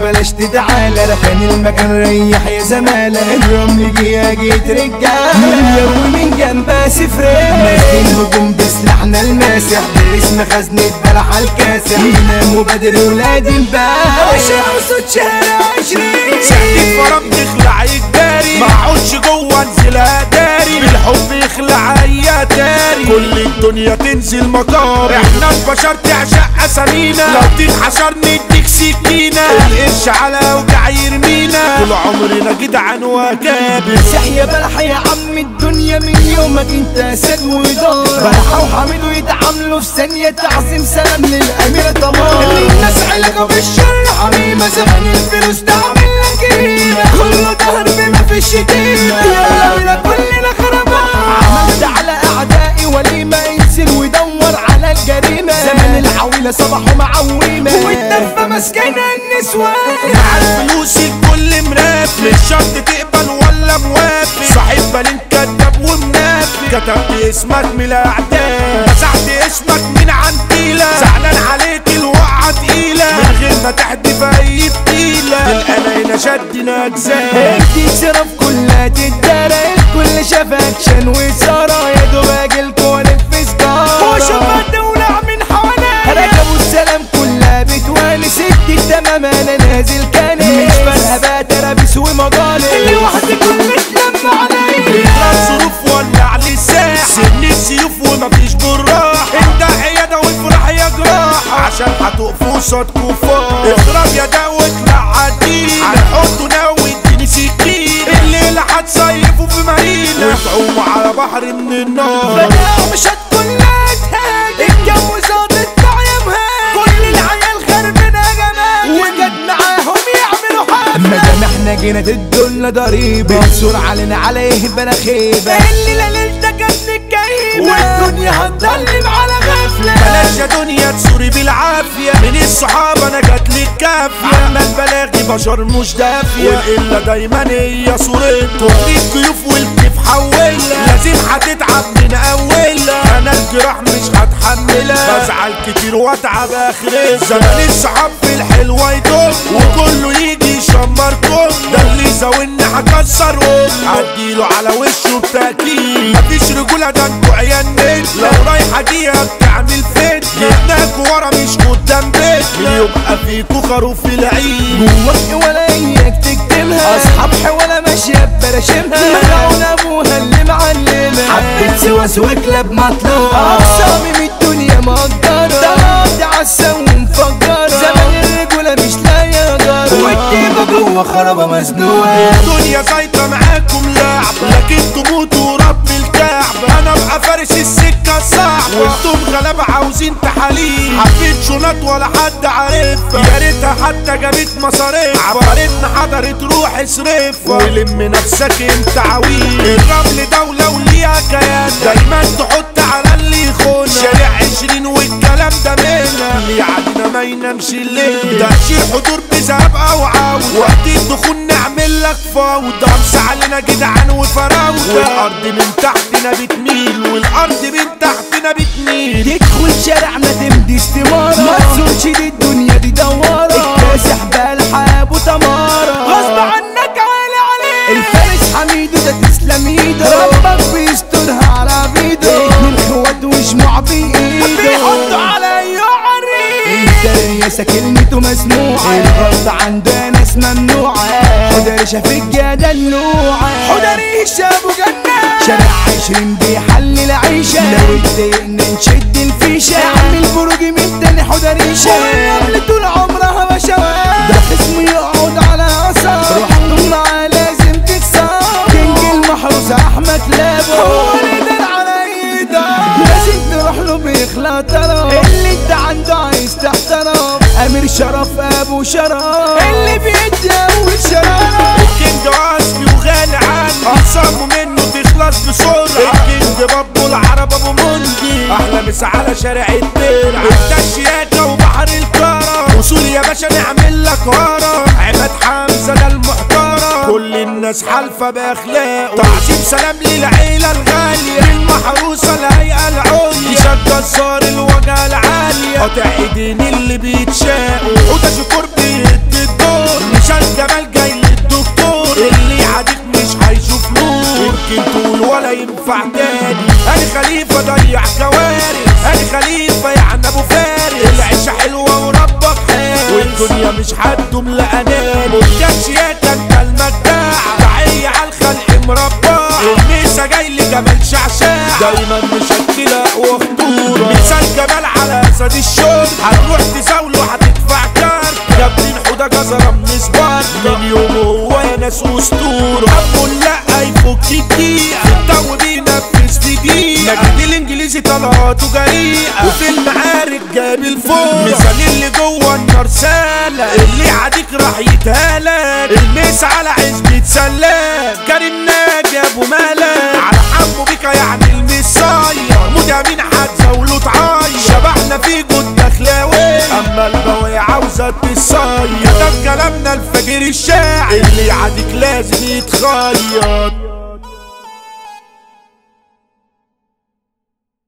وبلاش تتعالى، ركن المكان ريح يا زمالة، الرمل جيت رجالة ومن جنبها سفرين ماسكين هجوم بسلاحنا الماسح، باسم خزنة بلح الكاسح، يناموا بدري ولاد الباب وصوت شارع 20 ساعتين فرام تخلع الداري، ما اقعدش جوه انزلها داري، بالحب يخلع اي تاري، كل الدنيا تنزل مطار، احنا البشر تعشق اسامينا، لو تتحشرني اديك سكينة، القرش على وجع يرمينا، طول عمرنا جدعان وكابر. صح يا بلح يا عم الدنيا من يومك انت اسد ودار، بلحة وحميد ويتعاملوا في ثانية، تعظيم سلام للامير طمار، اللي الناس علقوا في الشر حميمة، زمان الفلوس تعمل لك قيمة، كله ظهر بما في الشتيمة، يلا بينا كلنا خربان، عملت على اعدائي وليمة، انزل ودور على الجريمة، زمن العويلة صباح ومعويمة، والدفة مسكنة النسوان، مع الفلوس الكل مرافق، مش شرط تقبل ولا موافق، صاحب بالين كداب ومنافق، كتبت اسمك من الاعداء، مسحت اسمك من عنتيلة، زعلان عليك الوقعة تقيلة، من غير ما تحدف اي تقيلة، القنا هنا شدنا اجزاء، انتي صرف كلها تتدارى، الكل شاف اكشن وإثارة، يا دوب اجيلكوا في سجارة، وشوف الدولة من حواليا، ركبوا السلام كلها بتوانس، التمام انا نازل كان مش فارقة بقى ترابيس ومجالس، اللي وحدي كل اتلم عليا، ظروف ولع لساح، سن السيوف ومفيش جراح، انت عيادة وافرح يا جراح، عشان هتقفوا قصاد كفار، اضرب يا ده واطلع عديل، هنحطه ناوي اديني سكين، الليلة هتصيفوا في مارينا، وتعوموا على بحر من النار، فجأة مش كلها تهاجم، الجو زاد يا مهاجم، كل العيال خربنا جمال، وجد معاهم يعملوا حاجة، مادام احنا جينا تدولنا ضريبة، بنصور علينا عليه بلا خيبة، الليلة ليلتك يا ابن الكئيبة، والدنيا هتضلم على غفلة، بلاش يا دنيا تسوري بالعافية، من الصحاب انا جاتلك كافية، اما البلاغي بشر مش دافية، والقلة دايما هي صورتها، الضيوف والكيف حولها، لازم هتتعب من اولها، انا الجراح مش هتحملها، بزعل كتير واتعب اخرها، زمان الصحاب في الحلوة يدوم، وكله يجي يشمركم، ده اللي زاولني هكسرهم، عديله على وشه بتأكيد، مفيش رجولة ده انتوا عيال نت، لو رايحة جيها بتعمل فين، جبناكوا ورا مش قدام بيت، يبقى فيكوا خروف العيد، جواك ولا اياك تكتمها، اصحاب حوالة ماشية ببراشمها، ملعون ابوها اللي معلمها، حبيت سواس وكلاب مطلوب، اقسامي من الدنيا مقدرة، دماغي عالسا ومفجرة، زمان الرجولة مش لاقية جارة، والديبة جوا خرابة مزنوقة، الدنيا زايدة معاكم لعب، لكن تموتوا رب الكعب، انا ابقى فارس السكة صعب، وانتم غلابة عاوزين تحاليل، حبيت شنط ولا حد عارفها، يا ريتها حتى جابت مصاريف، عبرتنا حضرت روح اصرفها، ولم نفسك انت عويل، الرمل دولة وليها كيان، دايما تحط على اللي يخون، شارع 20 والكلام ده منا، اللي علينا ما ينامش الليل، تأشير حضور بذهب او عود، وقت الدخول نعمل لك فوضى، امسى علينا جدعان وفراوده، والارض من تحتنا بتميل، والارض من تحتنا بتميل، تدخل شارعنا تمدي استمارة، ما تزورش دي الدنيا دي دوارة، الكاسح بالحاب وتمارة، غصب عنك عالي عليه، الفارس حميد وده تسلم ايده، ربك بيسترها على عبيده، اتنين خوات وشموع بايده، بيحطوا على اي عريق، الدريسة كلمته مسموعة، الغلط عندنا ناس ممنوعة، حدريشة في الجادة النوعة، حدريشة ابو جنة، شارع 20 بيحلل عيشة، لو اتضايقنا نشد الفيشة، اعمل بروج من تاني حدريشة، والرمل طول عمرها بشوات، ده خصم يقعد على اثر، روحتم معاه لازم تكسر، كينج المحروس احمد لابو، هو اللي على ايده، لازم تروح له بيخلع طرف، اللي انت عنده عايز تحترم، امير شرف ابو شرف، اللي بيدي اول شرف، الكينج اصلي وغالي عني، اقسامه منه تخلص بسرعة، الكينج بابو العرب ابو مندي، احلى مسا على شارع الدرع، انت الشياكة وبحر الكرم، وصول يا باشا نعمل لك هرم، عماد حمزة ده المحترم، كل الناس وناس حالفة باخلاقه. تعظيم سلام للعيلة الغالية المحروسة الهيئة العليا. شد الزار الوجهة العالية قاطع ايدين اللي بيتشاقوا. وده شكور بيدي الدور مشان جمال جاي للدكتور. اللي يعاديك مش هيشوف نور. يمكن تقول ولا ينفع تاني. انا خليفة ضيع كوارث. انا خليفة يعني ابو فارس. العيشة حلوة وربك حارس. والدنيا مش هتدوم لأناني. مكانش يا انت المجدع. تحية عالخلق مربع. الميسا جاي لجمال شعشاع. دايما مشكلة وخطورة. مثال جمال على اسد الشرب. هتروح تزاوله هتدفع كارت. يا ابني الحوضة جزرة من سبارت. من يومه هو يا ناس اسطورة. ابو لا يفك الدقيقة. التو بينفذ في دقيقة. مجد الانجليزي طلعاته جريئة. وفي المعارك جاب الفوق. مثال اللي جوه النار سالة. اللي عاديك راح يتهالك. الميس على عزبة سلام. كريم ناجي ابو مالك. على حمو بيكا يعني المصايا. مدامين هتزاوله تعايا. شبحنا في جود دخلاوي. اما البواقي عاوزة تتصايا. كتب كلامنا الفجر الشاعر. اللي عاديك لازم يتخيط.